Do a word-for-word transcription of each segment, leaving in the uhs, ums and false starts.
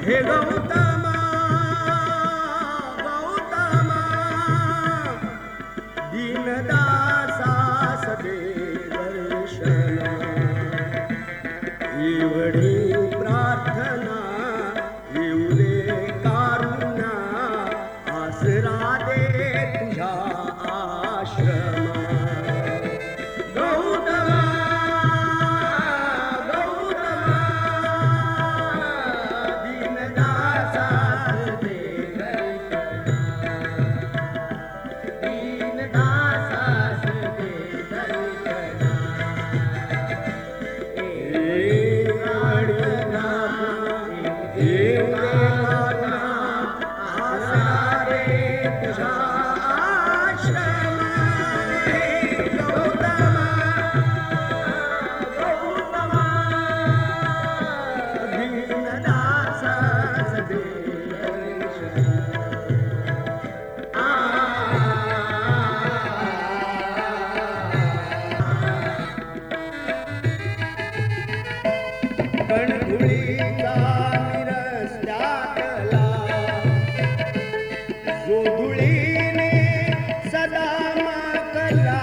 हे गौतमा गौतमा दीनदासास दे दर्शना एवढी प्रार्थना येऊ दे कारुणा आसरा दे तुझ्या आश्रमा गौतमा गौतमा दीनदासास दे दीनदासास दे दर्शना कणधुळीचा रस्त्यातला जो धुळीने सदा माकला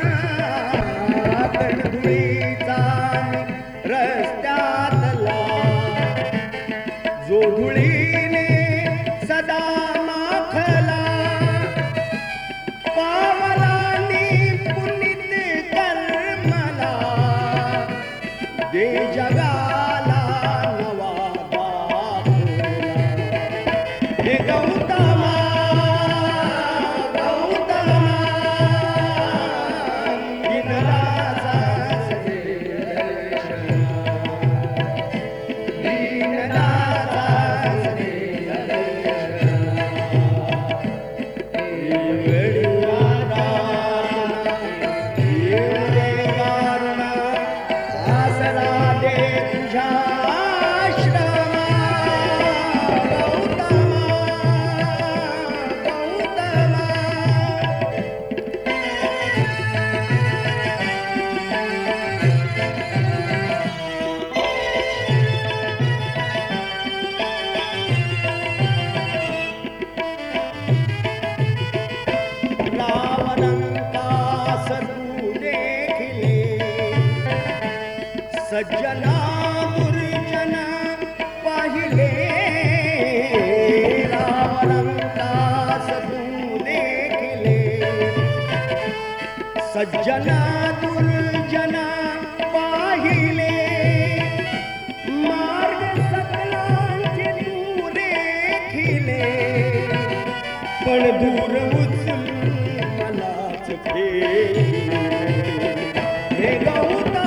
कणधुळीचा रस्त्यातला जो धुळीने सदा माखला पावलांनी पुनीत कर्मला दे जगा सज्जना दुर्जन पाहिले रावणंतास तू देखिले सज्जना दुर्जन पाहिले मार्ग सकलांचे तू रेखिले पण दूर उचल मलाच फेरिले हे गौतमा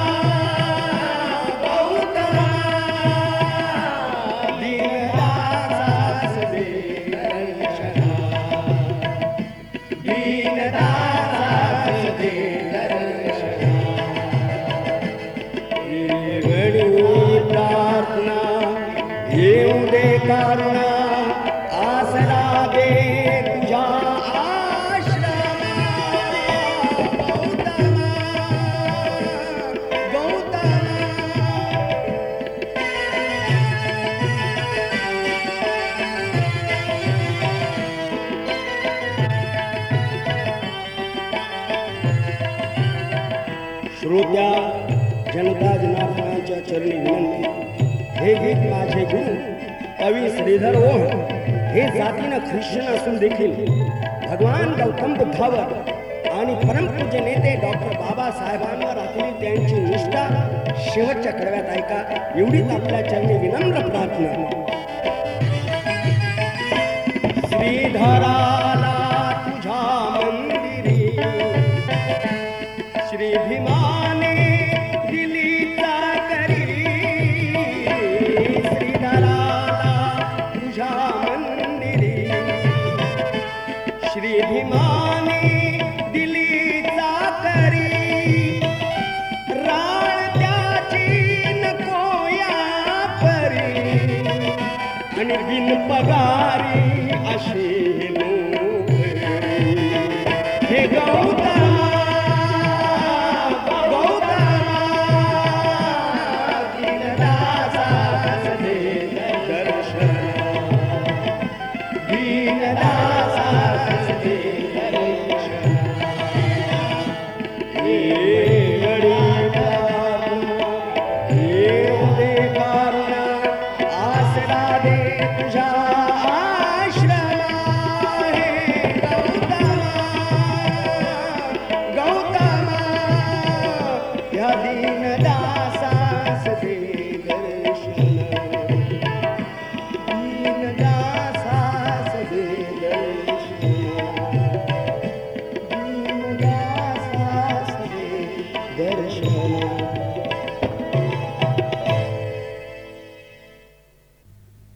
येऊ दे कारुणा आसरा दे तुझ्या आश्रमा गौतमा गौतमा श्रोत्या जनता जनार्दनाच्या चरणी विनंती हे गीत माझे गुरु कवी श्रीधर ओह हे जातीनं ख्रिश्चन असून देखील भगवान गौतम बुद्धावर आणि परमपूज्य नेते डॉक्टर बाबासाहेबांवर असलेली त्यांची निष्ठा शेवटच्या कडव्यात ऐका एवढीच आपल्या चरणी विनम्र प्रार्थना श्रीधराला तुझ्या मंदिरी श्री भीमाने दिली चाकरी श्री भीमाने दिली चाकरी राळ त्याची नको या परी आणि बिन पगारी अशी नोकरी हे गौतमा गौतमा दीनदासास दे दर्शन राधे तुझ्या